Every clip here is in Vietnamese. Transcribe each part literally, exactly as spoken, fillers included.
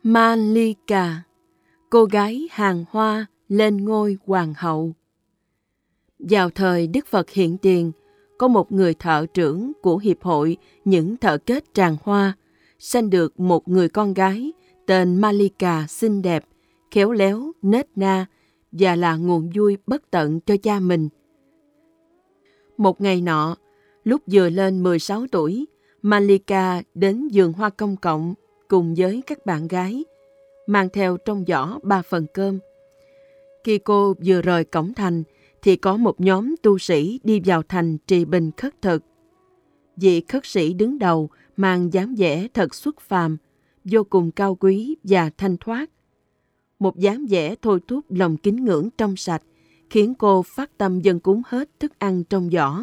Malika, cô gái hàng hoa lên ngôi hoàng hậu. Vào thời Đức Phật hiện tiền, có một người thợ trưởng của Hiệp hội những thợ kết tràng hoa, sanh được một người con gái tên Malika xinh đẹp, khéo léo, nết na và là nguồn vui bất tận cho cha mình. Một ngày nọ, lúc vừa lên mười sáu tuổi, Malika đến vườn hoa công cộng cùng với các bạn gái, mang theo trong giỏ ba phần cơm. Khi cô vừa rời cổng thành, thì có một nhóm tu sĩ đi vào thành trì bình khất thực. Vị khất sĩ đứng đầu mang dáng vẻ thật xuất phàm, vô cùng cao quý và thanh thoát. Một dáng vẻ thôi thúc lòng kính ngưỡng trong sạch, khiến cô phát tâm dâng cúng hết thức ăn trong giỏ.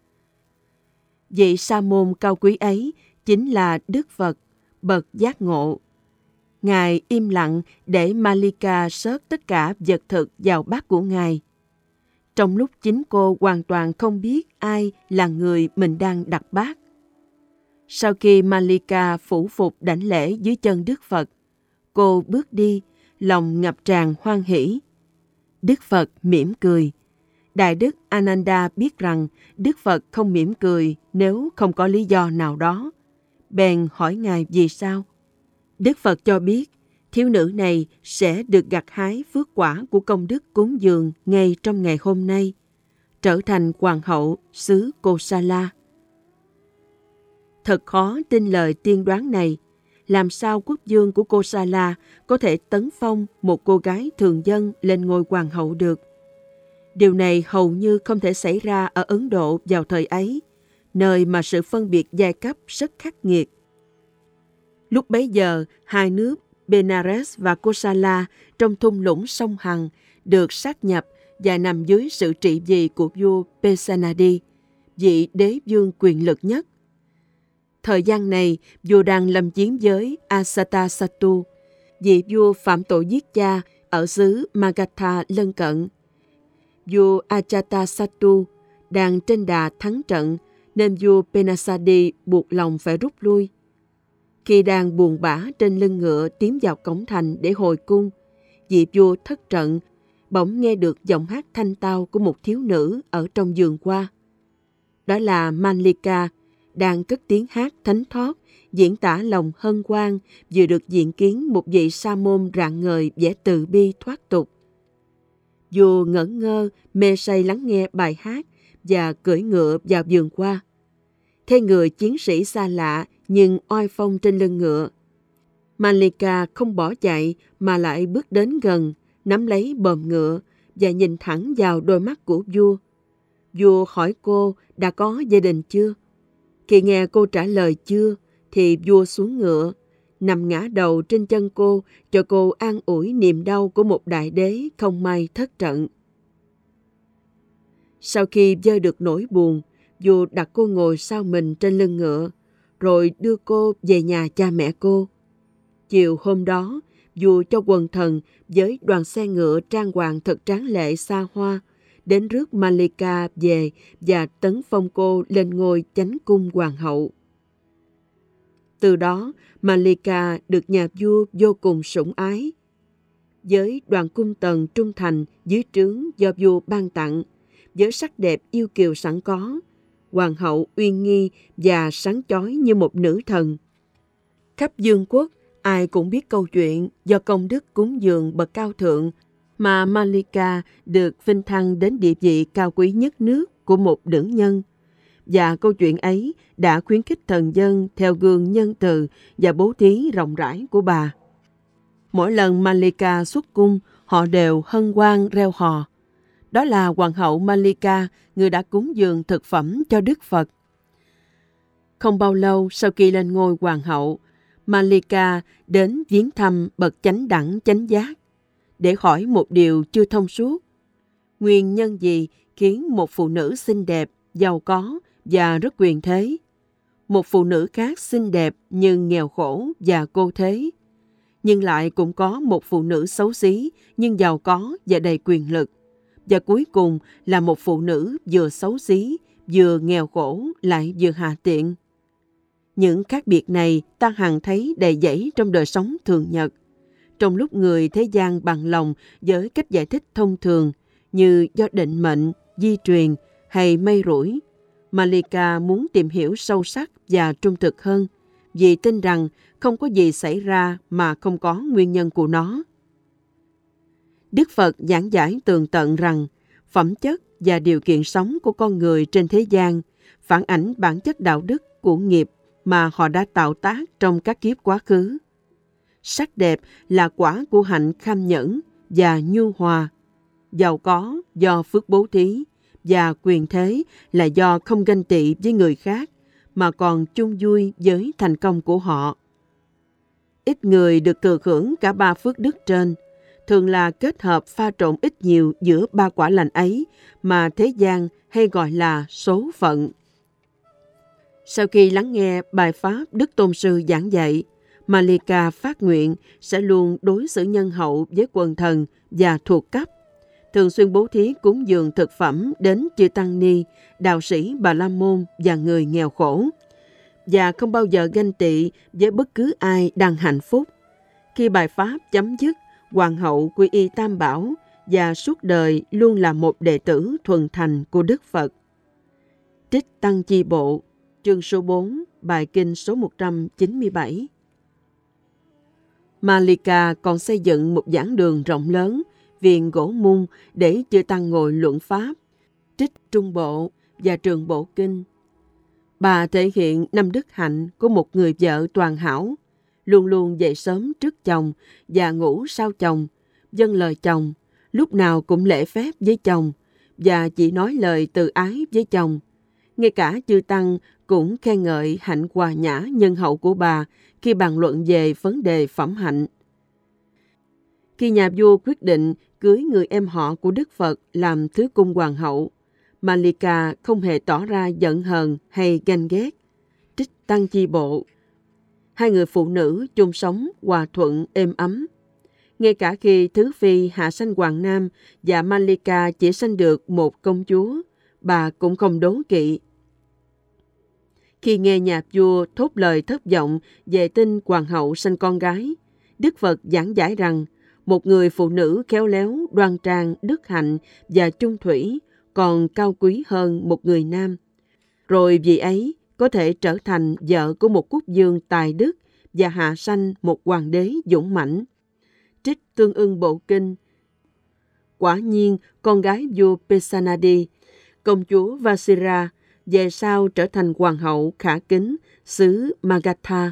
Vị sa môn cao quý ấy chính là Đức Phật, bậc giác ngộ. Ngài im lặng để Malika xớt tất cả vật thực vào bát của Ngài. Trong lúc chính cô hoàn toàn không biết ai là người mình đang đặt bát. Sau khi Malika phủ phục đảnh lễ dưới chân Đức Phật, cô bước đi, lòng ngập tràn hoan hỷ. Đức Phật mỉm cười. Đại đức Ananda biết rằng Đức Phật không mỉm cười nếu không có lý do nào đó. Bèn hỏi Ngài vì sao. Đức Phật cho biết thiếu nữ này sẽ được gặt hái phước quả của công đức cúng dường ngay trong ngày hôm nay, trở thành hoàng hậu xứ Kosala. Thật khó tin lời tiên đoán này. Làm sao quốc vương của Kosala có thể tấn phong một cô gái thường dân lên ngôi hoàng hậu được? Điều này hầu như không thể xảy ra ở Ấn Độ vào thời ấy, nơi mà sự phân biệt giai cấp rất khắc nghiệt. Lúc bấy giờ, hai nước Benares và Kosala trong thung lũng sông Hằng được sát nhập và nằm dưới sự trị vì của vua Pesanadi, vị đế vương quyền lực nhất. Thời gian này, vua đang lâm chiến với Ajatasattu, vị vua phạm tội giết cha ở xứ Magadha lân cận. Vua Ajatasattu đang trên đà thắng trận, nên vua Penasadi buộc lòng phải rút lui. Khi đang buồn bã trên lưng ngựa tiến vào cổng thành để hồi cung, vị vua thất trận, bỗng nghe được giọng hát thanh tao của một thiếu nữ ở trong vườn hoa. Đó là Malika, đang cất tiếng hát thánh thót, diễn tả lòng hân hoan vừa được diện kiến một vị sa môn rạng ngời vẻ từ bi thoát tục. Vua ngẩn ngơ, mê say lắng nghe bài hát và cưỡi ngựa vào vườn hoa. Thấy người chiến sĩ xa lạ nhưng oai phong trên lưng ngựa, Malika không bỏ chạy mà lại bước đến gần, nắm lấy bờm ngựa và nhìn thẳng vào đôi mắt của vua. Vua hỏi cô đã có gia đình chưa? Khi nghe cô trả lời chưa, thì vua xuống ngựa, nằm ngã đầu trên chân cô cho cô an ủi niềm đau của một đại đế không may thất trận. Sau khi vơi được nỗi buồn, vua đặt cô ngồi sau mình trên lưng ngựa, rồi đưa cô về nhà cha mẹ cô. Chiều hôm đó, vua cho quần thần với đoàn xe ngựa trang hoàng thật tráng lệ xa hoa đến rước Malika về và tấn phong cô lên ngôi chánh cung hoàng hậu. Từ đó, Malika được nhà vua vô cùng sủng ái. Với đoàn cung tần trung thành dưới trướng do vua ban tặng, với sắc đẹp yêu kiều sẵn có, hoàng hậu uy nghi và sáng chói như một nữ thần. Khắp vương quốc, ai cũng biết câu chuyện do công đức cúng dường bậc cao thượng mà Malika được vinh thăng đến địa vị cao quý nhất nước của một nữ nhân. Và câu chuyện ấy đã khuyến khích thần dân theo gương nhân từ và bố thí rộng rãi của bà. Mỗi lần Malika xuất cung, họ đều hân hoan reo hò. Đó là hoàng hậu Malika, người đã cúng dường thực phẩm cho Đức Phật. Không bao lâu sau khi lên ngôi hoàng hậu, Malika đến viếng thăm bậc chánh đẳng chánh giác để hỏi một điều chưa thông suốt. Nguyên nhân gì khiến một phụ nữ xinh đẹp, giàu có và rất quyền thế, một phụ nữ khác xinh đẹp nhưng nghèo khổ và cô thế, nhưng lại cũng có một phụ nữ xấu xí nhưng giàu có và đầy quyền lực, và cuối cùng là một phụ nữ vừa xấu xí, vừa nghèo khổ lại vừa hạ tiện? Những khác biệt này ta hằng thấy đầy dẫy trong đời sống thường nhật. Trong lúc người thế gian bằng lòng với cách giải thích thông thường như do định mệnh, di truyền hay may rủi, Malika muốn tìm hiểu sâu sắc và trung thực hơn, vì tin rằng không có gì xảy ra mà không có nguyên nhân của nó. Đức Phật giảng giải tường tận rằng phẩm chất và điều kiện sống của con người trên thế gian phản ảnh bản chất đạo đức của nghiệp mà họ đã tạo tác trong các kiếp quá khứ. Sắc đẹp là quả của hạnh kham nhẫn và nhu hòa, giàu có do phước bố thí, và quyền thế là do không ganh tị với người khác mà còn chung vui với thành công của họ. Ít người được thừa hưởng cả ba phước đức trên, thường là kết hợp pha trộn ít nhiều giữa ba quả lành ấy mà thế gian hay gọi là số phận. Sau khi lắng nghe bài pháp Đức Tôn Sư giảng dạy, Malika phát nguyện sẽ luôn đối xử nhân hậu với quần thần và thuộc cấp, thường xuyên bố thí cúng dường thực phẩm đến chư tăng ni, đạo sĩ Bà La Môn và người nghèo khổ, và không bao giờ ganh tị với bất cứ ai đang hạnh phúc. Khi bài pháp chấm dứt, hoàng hậu quy y Tam Bảo và suốt đời luôn là một đệ tử thuần thành của Đức Phật. Trích Tăng Chi Bộ, chương số bốn, bài kinh số một trăm chín mươi bảy. Malika còn xây dựng một giảng đường rộng lớn, viền gỗ mung để chư tăng ngồi luận pháp, trích Trung Bộ và Trường Bộ Kinh. Bà thể hiện năm đức hạnh của một người vợ toàn hảo, luôn luôn dậy sớm trước chồng và ngủ sau chồng, vâng lời chồng, lúc nào cũng lễ phép với chồng và chỉ nói lời từ ái với chồng. Ngay cả chư tăng cũng khen ngợi hạnh hòa nhã nhân hậu của bà khi bàn luận về vấn đề phẩm hạnh. Khi nhà vua quyết định cưới người em họ của Đức Phật làm thứ cung hoàng hậu, Malika không hề tỏ ra giận hờn hay ganh ghét. Trích Tăng Chi Bộ. Hai người phụ nữ chung sống hòa thuận êm ấm. Ngay cả khi Thứ Phi hạ sanh Hoàng Nam và Malika chỉ sanh được một công chúa, bà cũng không đố kỵ. Khi nghe nhà vua thốt lời thất vọng về tin hoàng hậu sanh con gái, Đức Phật giảng giải rằng một người phụ nữ khéo léo, đoan trang, đức hạnh và chung thủy còn cao quý hơn một người nam. Rồi vì ấy có thể trở thành vợ của một quốc vương tài đức và hạ sanh một hoàng đế dũng mãnh. Trích Tương Ưng Bộ Kinh. Quả nhiên, con gái vua Pesanadi, công chúa Vasira, về sau trở thành hoàng hậu khả kính xứ Magadha.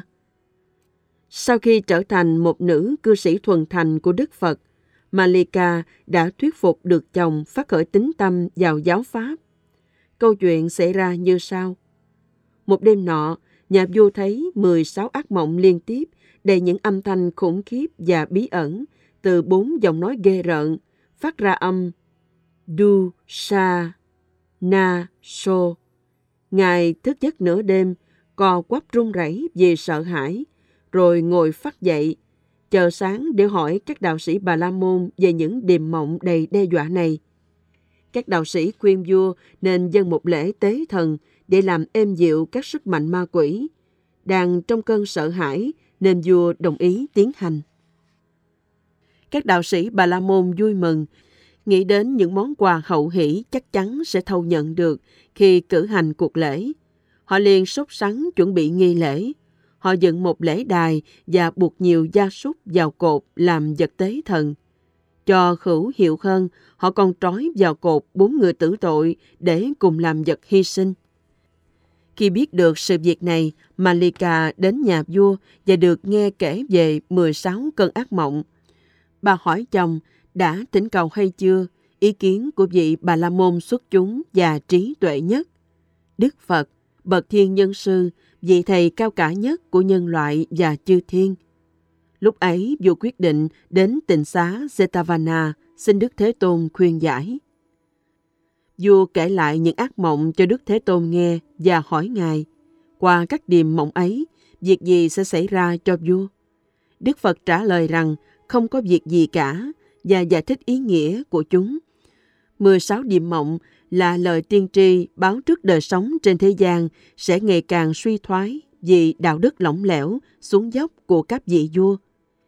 Sau khi trở thành một nữ cư sĩ thuần thành của Đức Phật, Malika đã thuyết phục được chồng phát khởi tín tâm vào giáo pháp. Câu chuyện xảy ra như sau. Một đêm nọ, nhà vua thấy mười sáu ác mộng liên tiếp đầy những âm thanh khủng khiếp và bí ẩn từ bốn giọng nói ghê rợn, phát ra âm Du, Sa, Na, So. Ngài thức giấc nửa đêm, co quắp run rẩy vì sợ hãi, rồi ngồi phắt dậy, chờ sáng để hỏi các đạo sĩ Bà La Môn về những điềm mộng đầy đe dọa này. Các đạo sĩ khuyên vua nên dâng một lễ tế thần để làm êm dịu các sức mạnh ma quỷ. Đang trong cơn sợ hãi nên vua đồng ý tiến hành. Các đạo sĩ Bà La Môn vui mừng, nghĩ đến những món quà hậu hỷ chắc chắn sẽ thâu nhận được khi cử hành cuộc lễ. Họ liền sốt sắng chuẩn bị nghi lễ. Họ dựng một lễ đài và buộc nhiều gia súc vào cột làm vật tế thần. Cho hữu hiệu hơn, họ còn trói vào cột bốn người tử tội để cùng làm vật hy sinh. Khi biết được sự việc này, Malika đến nhà vua và được nghe kể về mười sáu cơn ác mộng. Bà hỏi chồng đã thỉnh cầu hay chưa, ý kiến của vị Bà La Môn xuất chúng và trí tuệ nhất. Đức Phật, bậc thiên nhân sư, vị thầy cao cả nhất của nhân loại và chư thiên. Lúc ấy, vua quyết định đến tịnh xá Jetavana xin Đức Thế Tôn khuyên giải. Vua kể lại những ác mộng cho Đức Thế Tôn nghe và hỏi Ngài, qua các điềm mộng ấy, việc gì sẽ xảy ra cho vua? Đức Phật trả lời rằng không có việc gì cả và giải thích ý nghĩa của chúng. mười sáu điềm mộng là lời tiên tri báo trước đời sống trên thế gian sẽ ngày càng suy thoái vì đạo đức lỏng lẻo, xuống dốc của các vị vua.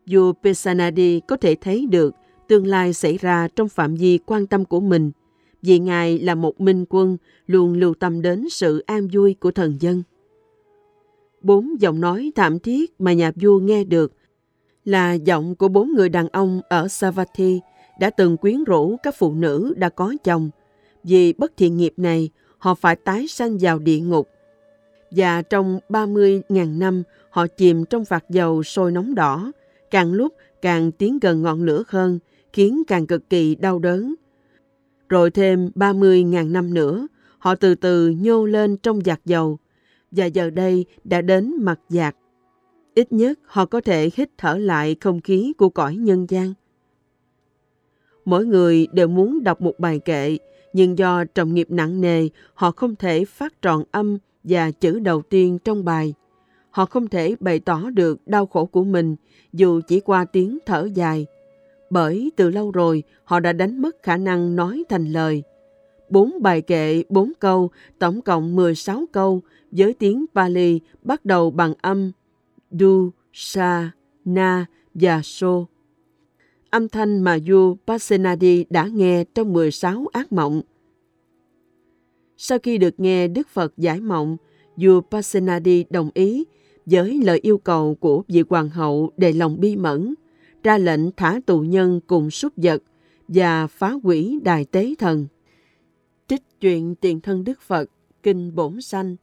Vua Pasenadi có thể thấy được tương lai xảy ra trong phạm vi quan tâm của mình, vì Ngài là một minh quân luôn lưu tâm đến sự an vui của thần dân. Bốn giọng nói thảm thiết mà nhà vua nghe được là giọng của bốn người đàn ông ở Savatthi đã từng quyến rũ các phụ nữ đã có chồng. Vì bất thiện nghiệp này, họ phải tái sanh vào địa ngục. Và trong ba mươi nghìn năm, họ chìm trong vạc dầu sôi nóng đỏ, càng lúc càng tiến gần ngọn lửa hơn, khiến càng cực kỳ đau đớn. Rồi thêm ba mươi nghìn năm nữa, họ từ từ nhô lên trong vạc dầu, và giờ đây đã đến mặt vạc. Ít nhất họ có thể hít thở lại không khí của cõi nhân gian. Mỗi người đều muốn đọc một bài kệ, nhưng do trọng nghiệp nặng nề, họ không thể phát trọn âm và chữ đầu tiên trong bài. Họ không thể bày tỏ được đau khổ của mình, dù chỉ qua tiếng thở dài. Bởi từ lâu rồi, họ đã đánh mất khả năng nói thành lời. Bốn bài kệ, bốn câu, tổng cộng mười sáu câu, với tiếng Pali bắt đầu bằng âm Du, Sa, Na và So. Âm thanh mà vua Pasenadi đã nghe trong mười sáu ác mộng. Sau khi được nghe Đức Phật giải mộng, vua Pasenadi đồng ý với lời yêu cầu của vị hoàng hậu đầy lòng bi mẫn, ra lệnh thả tù nhân cùng súc vật và phá hủy đài tế thần. Trích chuyện Tiền thân Đức Phật, Kinh Bổn Sanh.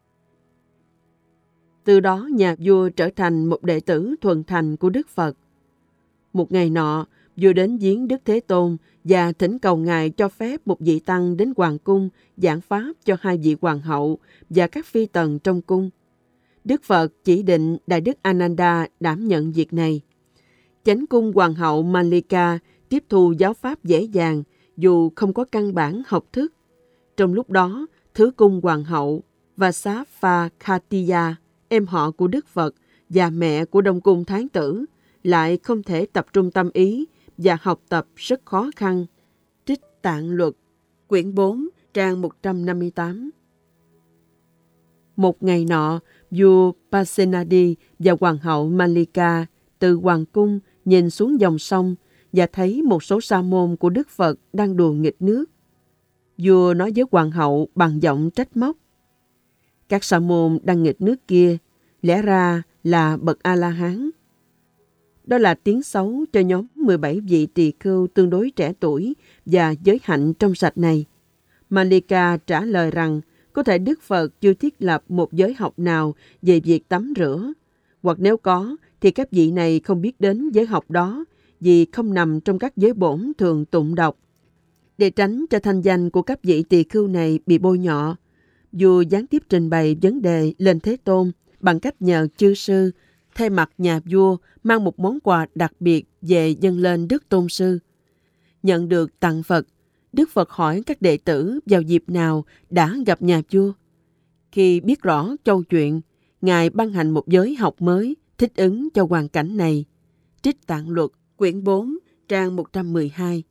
Từ đó nhà vua trở thành một đệ tử thuần thành của Đức Phật. Một ngày nọ, vua đến viếng Đức Thế Tôn và thỉnh cầu Ngài cho phép một vị tăng đến hoàng cung giảng pháp cho hai vị hoàng hậu và các phi tần trong cung. Đức Phật chỉ định Đại Đức Ananda đảm nhận việc này. Chánh cung hoàng hậu Malika tiếp thu giáo pháp dễ dàng dù không có căn bản học thức. Trong lúc đó, thứ cung hoàng hậu Vasapakatiya, em họ của Đức Phật và mẹ của Đông Cung Thái tử, lại không thể tập trung tâm ý và học tập rất khó khăn. Trích Tạng Luật, quyển bốn, trang một trăm năm mươi tám. Một ngày nọ, vua Pasenadi và hoàng hậu Malika từ hoàng cung nhìn xuống dòng sông và thấy một số sa môn của Đức Phật đang đùa nghịch nước. Vua nói với hoàng hậu bằng giọng trách móc: các sa môn đang nghịch nước kia lẽ ra là bậc A-la-hán. Đó là tiếng xấu cho nhóm mười bảy vị tỳ khưu tương đối trẻ tuổi và giới hạnh trong sạch này. Malika trả lời rằng có thể Đức Phật chưa thiết lập một giới học nào về việc tắm rửa, hoặc nếu có thì các vị này không biết đến giới học đó vì không nằm trong các giới bổn thường tụng đọc. Để tránh cho thanh danh của các vị tỳ khưu này bị bôi nhọ, vua gián tiếp trình bày vấn đề lên Thế Tôn bằng cách nhờ chư sư thay mặt nhà vua mang một món quà đặc biệt về dâng lên Đức Tôn Sư. Nhận được tặng Phật, Đức Phật hỏi các đệ tử vào dịp nào đã gặp nhà vua. Khi biết rõ châu chuyện, Ngài ban hành một giới học mới thích ứng cho hoàn cảnh này. Trích Tạng Luật, quyển bốn, trang một trăm mười hai.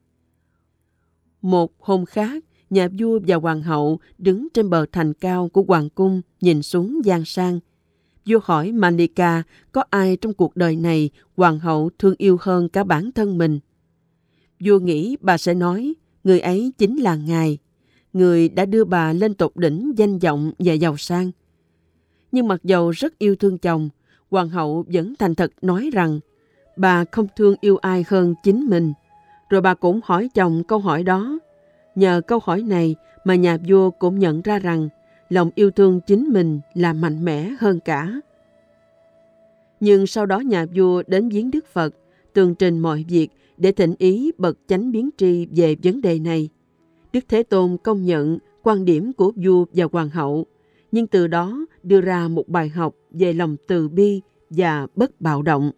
Một hôm khác, nhà vua và hoàng hậu đứng trên bờ thành cao của hoàng cung nhìn xuống gian sang. Vua hỏi Malika có ai trong cuộc đời này hoàng hậu thương yêu hơn cả bản thân mình. Vua nghĩ bà sẽ nói người ấy chính là Ngài, người đã đưa bà lên tột đỉnh danh vọng và giàu sang. Nhưng mặc dầu rất yêu thương chồng, hoàng hậu vẫn thành thật nói rằng bà không thương yêu ai hơn chính mình. Rồi bà cũng hỏi chồng câu hỏi đó. Nhờ câu hỏi này mà nhà vua cũng nhận ra rằng lòng yêu thương chính mình là mạnh mẽ hơn cả. Nhưng sau đó nhà vua đến viếng Đức Phật, tường trình mọi việc để thỉnh ý bậc chánh biến tri về vấn đề này. Đức Thế Tôn công nhận quan điểm của vua và hoàng hậu, nhưng từ đó đưa ra một bài học về lòng từ bi và bất bạo động.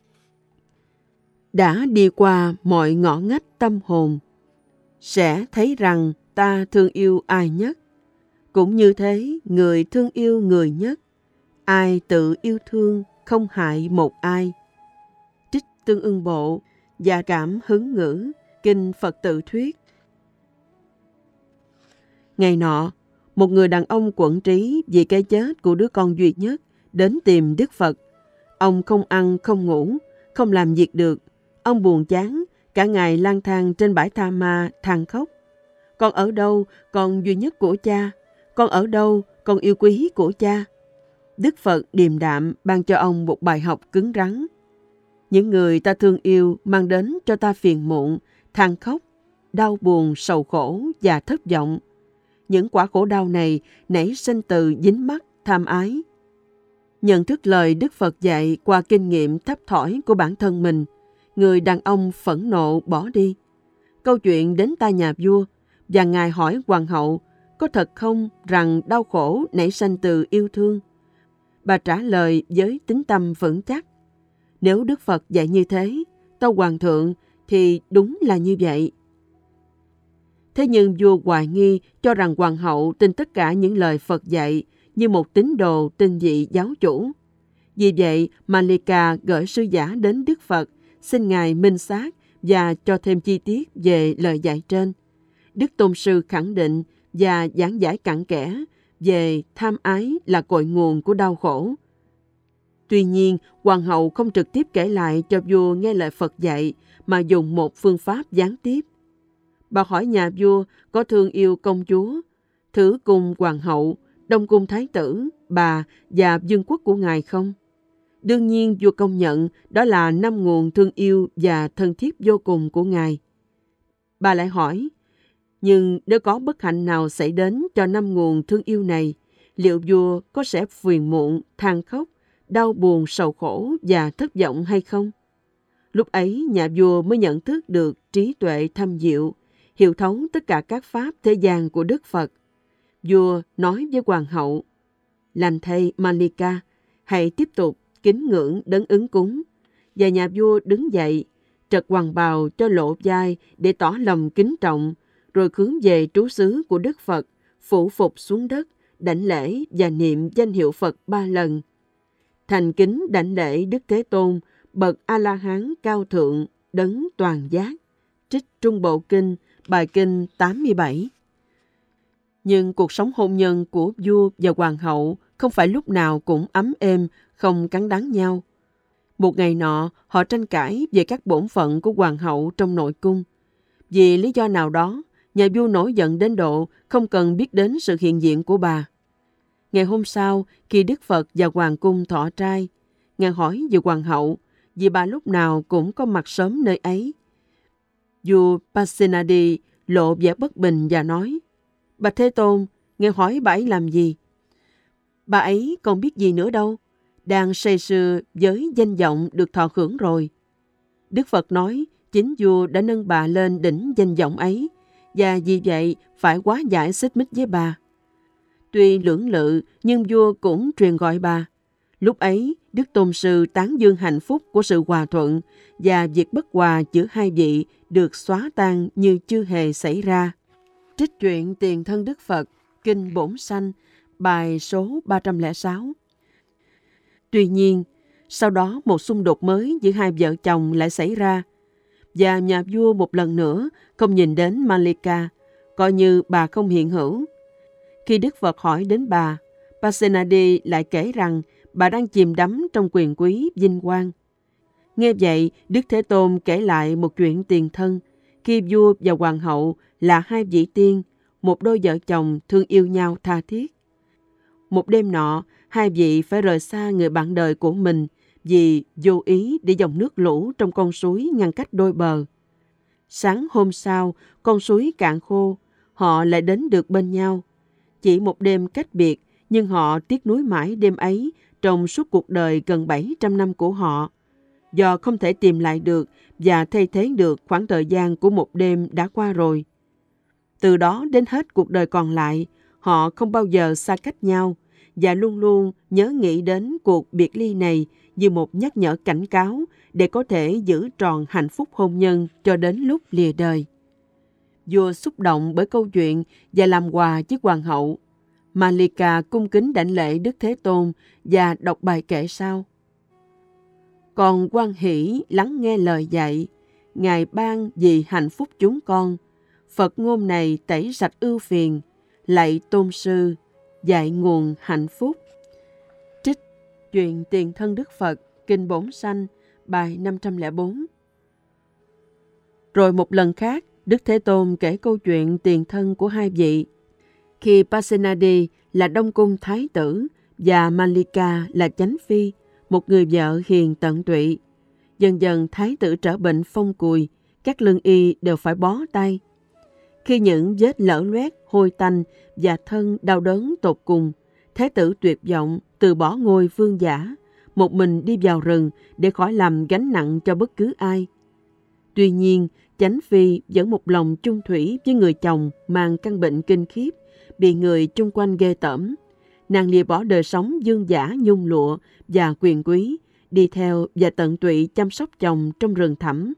Đã đi qua mọi ngõ ngách tâm hồn, sẽ thấy rằng ta thương yêu ai nhất. Cũng như thế, người thương yêu người nhất. Ai tự yêu thương, không hại một ai. Trích Tương Ưng Bộ và Cảm Hứng Ngữ, Kinh Phật Tự Thuyết. Ngày nọ, một người đàn ông quẫn trí vì cái chết của đứa con duy nhất đến tìm Đức Phật. Ông không ăn, không ngủ, không làm việc được. Ông buồn chán, cả ngày lang thang trên bãi tha ma than khóc. Con ở đâu, con duy nhất của cha? Con ở đâu, con yêu quý của cha? Đức Phật điềm đạm ban cho ông một bài học cứng rắn. Những người ta thương yêu mang đến cho ta phiền muộn, than khóc, đau buồn, sầu khổ và thất vọng. Những quả khổ đau này nảy sinh từ dính mắc, tham ái. Nhận thức lời Đức Phật dạy qua kinh nghiệm thấp thỏi của bản thân mình, người đàn ông phẫn nộ bỏ đi. Câu chuyện đến tai nhà vua, và ngài hỏi hoàng hậu, có thật không rằng đau khổ nảy sinh từ yêu thương? Bà trả lời với tín tâm vững chắc. Nếu Đức Phật dạy như thế, tâu hoàng thượng, thì đúng là như vậy. Thế nhưng vua hoài nghi, cho rằng hoàng hậu tin tất cả những lời Phật dạy như một tín đồ tin vị giáo chủ. Vì vậy, Malika gửi sứ giả đến Đức Phật, xin ngài minh xác và cho thêm chi tiết về lời dạy trên. Đức Tôn sư khẳng định và giảng giải cặn kẽ về tham ái là cội nguồn của đau khổ. Tuy nhiên, hoàng hậu không trực tiếp kể lại cho vua nghe lời Phật dạy, mà dùng một phương pháp gián tiếp. Bà hỏi nhà vua có thương yêu công chúa, Thứ cung hoàng hậu, Đông cung thái tử, bà và vương quốc của ngài không? Đương nhiên vua công nhận đó là năm nguồn thương yêu và thân thiết vô cùng của ngài. Bà lại hỏi, nhưng nếu có bất hạnh nào xảy đến cho năm nguồn thương yêu này, liệu vua có sẽ phiền muộn, than khóc, đau buồn, sầu khổ và thất vọng hay không? Lúc ấy nhà vua mới nhận thức được trí tuệ thâm diệu, hiểu thấu tất cả các pháp thế gian của Đức Phật. Vua nói với hoàng hậu, lành thay Malika, hãy tiếp tục kính ngưỡng đấng ứng cúng. Và nhà vua đứng dậy, trật hoàng bào cho lộ vai để tỏ lòng kính trọng, rồi hướng về trú xứ của Đức Phật, phủ phục xuống đất, đảnh lễ và niệm danh hiệu Phật ba lần. Thành kính đảnh lễ Đức Thế Tôn, bậc A-la-hán cao thượng, đấng toàn giác. Trích Trung Bộ Kinh, bài kinh tám mươi bảy. Nhưng cuộc sống hôn nhân của vua và hoàng hậu không phải lúc nào cũng ấm êm, không cắn đắng nhau. Một ngày nọ, họ tranh cãi về các bổn phận của hoàng hậu trong nội cung. Vì lý do nào đó, nhà vua nổi giận đến độ không cần biết đến sự hiện diện của bà. Ngày hôm sau, khi Đức Phật và hoàng cung thọ trai, ngài hỏi về hoàng hậu, vì bà lúc nào cũng có mặt sớm nơi ấy. Vua Pasenadi lộ vẻ bất bình và nói, Bạch Thế Tôn, ngài hỏi bà ấy làm gì? Bà ấy còn biết gì nữa đâu, đang say sưa với danh vọng được thọ hưởng rồi. Đức Phật nói, chính vua đã nâng bà lên đỉnh danh vọng ấy, và vì vậy phải quá giải xích mích với bà. Tuy lưỡng lự, nhưng vua cũng truyền gọi bà. Lúc ấy, Đức Tôn sư tán dương hạnh phúc của sự hòa thuận, và việc bất hòa giữa hai vị được xóa tan như chưa hề xảy ra. Trích truyện Tiền thân Đức Phật, Kinh Bổn Sanh, bài số ba trăm lẻ sáu. Tuy nhiên, sau đó một xung đột mới giữa hai vợ chồng lại xảy ra, và nhà vua một lần nữa không nhìn đến Malika, coi như bà không hiện hữu. Khi Đức Phật hỏi đến bà, Pasenadi lại kể rằng bà đang chìm đắm trong quyền quý vinh quang. Nghe vậy, Đức Thế Tôn kể lại một chuyện tiền thân, khi vua và hoàng hậu là hai vị tiên, một đôi vợ chồng thương yêu nhau tha thiết. Một đêm nọ, hai vị phải rời xa người bạn đời của mình vì vô ý để dòng nước lũ trong con suối ngăn cách đôi bờ. Sáng hôm sau, con suối cạn khô, họ lại đến được bên nhau. Chỉ một đêm cách biệt, nhưng họ tiếc nuối mãi đêm ấy trong suốt cuộc đời gần bảy trăm năm của họ, do không thể tìm lại được và thay thế được khoảng thời gian của một đêm đã qua rồi. Từ đó đến hết cuộc đời còn lại, họ không bao giờ xa cách nhau và luôn luôn nhớ nghĩ đến cuộc biệt ly này như một nhắc nhở cảnh cáo để có thể giữ trọn hạnh phúc hôn nhân cho đến lúc lìa đời. Vua xúc động bởi câu chuyện và làm quà với hoàng hậu. Malika cung kính đảnh lễ Đức Thế Tôn và đọc bài kệ sau. Còn hoan hỷ lắng nghe lời dạy, Ngài ban vì hạnh phúc chúng con. Phật ngôn này tẩy sạch ưu phiền, lạy tôn sư, dạy nguồn hạnh phúc. Trích Chuyện Tiền thân Đức Phật, Kinh Bổn Sanh, bài năm trăm lẻ bốn. Rồi một lần khác, Đức Thế Tôn kể câu chuyện tiền thân của hai vị. Khi Pasenadi là Đông Cung Thái tử và Malika là Chánh Phi, một người vợ hiền tận tụy. Dần dần Thái tử trở bệnh phong cùi, các lương y đều phải bó tay. Khi những vết lở loét, hôi tanh và thân đau đớn tột cùng, Thái tử tuyệt vọng từ bỏ ngôi vương giả, một mình đi vào rừng để khỏi làm gánh nặng cho bất cứ ai. Tuy nhiên, Chánh Phi vẫn một lòng chung thủy với người chồng mang căn bệnh kinh khiếp, bị người chung quanh ghê tởm. Nàng lìa bỏ đời sống dương dã nhung lụa và quyền quý, đi theo và tận tụy chăm sóc chồng trong rừng thẳm.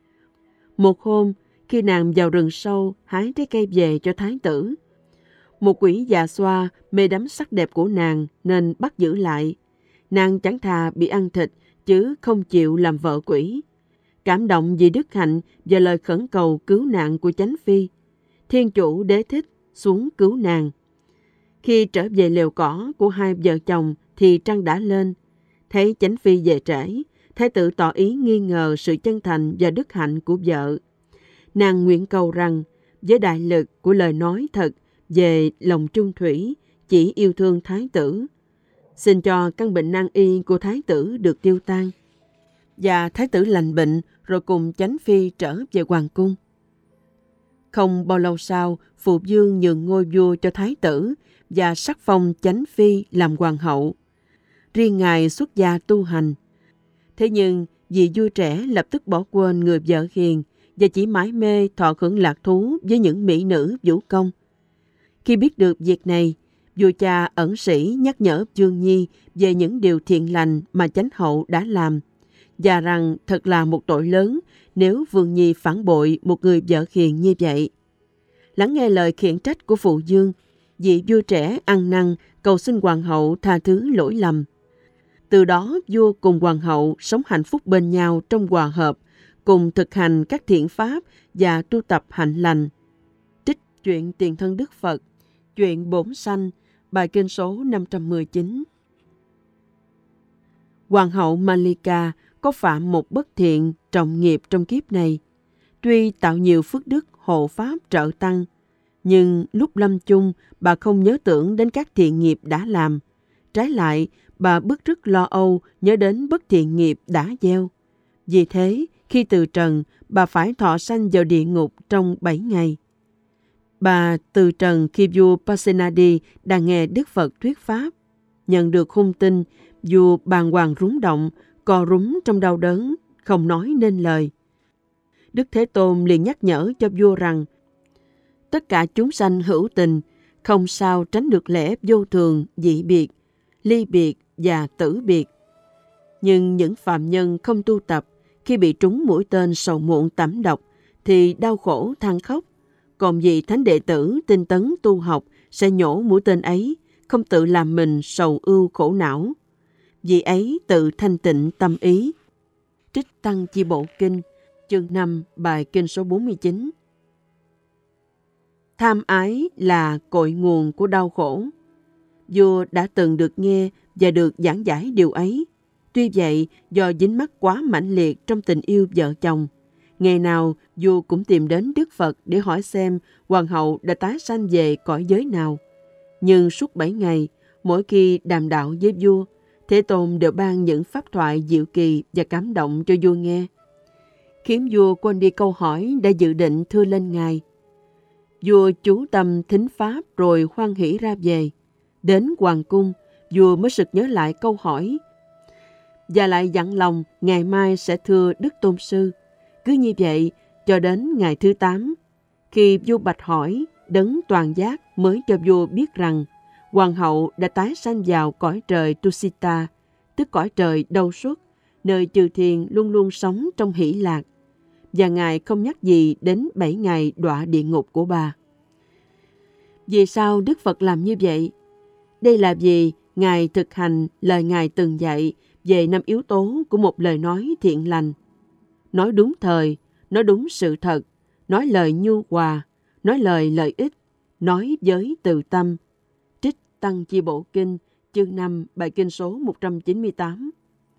Một hôm, khi nàng vào rừng sâu hái trái cây về cho thái tử, một quỷ già xoa mê đắm sắc đẹp của nàng nên bắt giữ lại. Nàng chẳng thà bị ăn thịt chứ không chịu làm vợ quỷ. Cảm động vì đức hạnh và lời khẩn cầu cứu nạn của Chánh Phi, Thiên Chủ Đế Thích xuống cứu nàng. Khi trở về lều cỏ của hai vợ chồng thì trăng đã lên. Thấy Chánh Phi về trễ, thái tử tỏ ý nghi ngờ sự chân thành và đức hạnh của vợ. Nàng nguyện cầu rằng với đại lực của lời nói thật về lòng trung thủy, chỉ yêu thương thái tử, xin cho căn bệnh nan y của thái tử được tiêu tan. Và thái tử lành bệnh rồi cùng Chánh Phi trở về hoàng cung. Không bao lâu sau, phụ vương nhường ngôi vua cho thái tử và sắc phong Chánh Phi làm hoàng hậu. Riêng ngài xuất gia tu hành. Thế nhưng vị vua trẻ lập tức bỏ quên người vợ hiền và chỉ mải mê thọ hưởng lạc thú với những mỹ nữ vũ công. Khi biết được việc này, vua cha ẩn sĩ nhắc nhở Dương Nhi về những điều thiện lành mà chánh hậu đã làm, và rằng thật là một tội lớn nếu Vương Nhi phản bội một người vợ hiền như vậy. Lắng nghe lời khiển trách của phụ vương, vị vua trẻ ăn năn cầu xin hoàng hậu tha thứ lỗi lầm. Từ đó vua cùng hoàng hậu sống hạnh phúc bên nhau trong hòa hợp, cùng thực hành các thiện pháp và tu tập hạnh lành. Trích chuyện tiền thân Đức Phật, chuyện bổn sanh, bài kinh số năm trăm mười chín. Hoàng hậu Malika có phạm một bất thiện trọng nghiệp trong kiếp này. Tuy tạo nhiều phước đức hộ pháp trợ tăng, nhưng lúc lâm chung bà không nhớ tưởng đến các thiện nghiệp đã làm. Trái lại, bà bức rứt lo âu nhớ đến bất thiện nghiệp đã gieo. Vì thế, khi từ trần, bà phải thọ sanh vào địa ngục trong bảy ngày. Bà từ trần khi vua Pasenadi đang nghe Đức Phật thuyết pháp. Nhận được hung tin, vua bàng hoàng rúng động, co rúm trong đau đớn, không nói nên lời. Đức Thế Tôn liền nhắc nhở cho vua rằng tất cả chúng sanh hữu tình, không sao tránh được lẽ vô thường, dị biệt, ly biệt và tử biệt. Nhưng những phạm nhân không tu tập, khi bị trúng mũi tên sầu muộn tẩm độc, thì đau khổ than khóc. Còn vị thánh đệ tử tinh tấn tu học sẽ nhổ mũi tên ấy, không tự làm mình sầu ưu khổ não. Vì ấy tự thanh tịnh tâm ý. Trích Tăng Chi Bộ Kinh, chương năm, bài kinh số bốn mươi chín. Tham ái là cội nguồn của đau khổ. Vua đã từng được nghe và được giảng giải điều ấy. Tuy vậy, do dính mắc quá mãnh liệt trong tình yêu vợ chồng, ngày nào vua cũng tìm đến Đức Phật để hỏi xem hoàng hậu đã tái sanh về cõi giới nào. Nhưng suốt bảy ngày, mỗi khi đàm đạo với vua, Thế Tôn đều ban những pháp thoại diệu kỳ và cảm động cho vua nghe, khiến vua quên đi câu hỏi đã dự định thưa lên ngài. Vua chú tâm thính pháp rồi hoan hỷ ra về. Đến hoàng cung, vua mới sực nhớ lại câu hỏi và lại dặn lòng ngày mai sẽ thưa Đức Tôn Sư. Cứ như vậy cho đến ngày thứ tám, khi vua bạch hỏi, đấng toàn giác mới cho vua biết rằng hoàng hậu đã tái sanh vào cõi trời Tusita, tức cõi trời đâu xuất, nơi chư thiên luôn luôn sống trong hỷ lạc. Và ngài không nhắc gì đến bảy ngày đọa địa ngục của bà. Vì sao Đức Phật làm như vậy? Đây là vì ngài thực hành lời ngài từng dạy về năm yếu tố của một lời nói thiện lành. Nói đúng thời, nói đúng sự thật, nói lời nhu hòa, nói lời lợi ích, nói với từ tâm. Trích Tăng Chi Bộ Kinh, chương năm, bài kinh số một trăm chín mươi tám.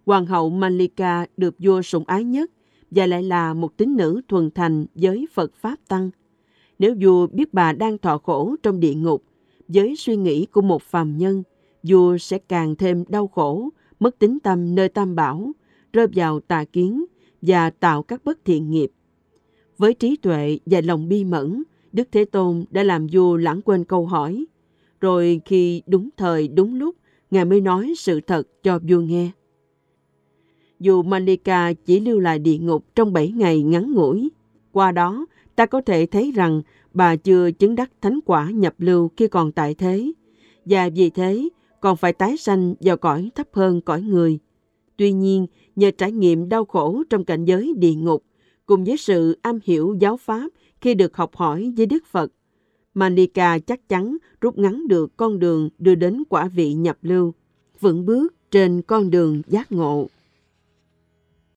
Hoàng hậu Malika được vua sủng ái nhất và lại là một tín nữ thuần thành với Phật Pháp Tăng. Nếu vua biết bà đang thọ khổ trong địa ngục, với suy nghĩ của một phàm nhân, vua sẽ càng thêm đau khổ, mất tín tâm nơi Tam Bảo, rơi vào tà kiến và tạo các bất thiện nghiệp. Với trí tuệ và lòng bi mẫn, Đức Thế Tôn đã làm vua lãng quên câu hỏi, rồi khi đúng thời đúng lúc, Ngài mới nói sự thật cho vua nghe. Dù Malika chỉ lưu lại địa ngục trong bảy ngày ngắn ngủi, qua đó ta có thể thấy rằng bà chưa chứng đắc thánh quả nhập lưu khi còn tại thế, và vì thế còn phải tái sanh vào cõi thấp hơn cõi người. Tuy nhiên, nhờ trải nghiệm đau khổ trong cảnh giới địa ngục, cùng với sự am hiểu giáo pháp khi được học hỏi với Đức Phật, Malika chắc chắn rút ngắn được con đường đưa đến quả vị nhập lưu, vững bước trên con đường giác ngộ.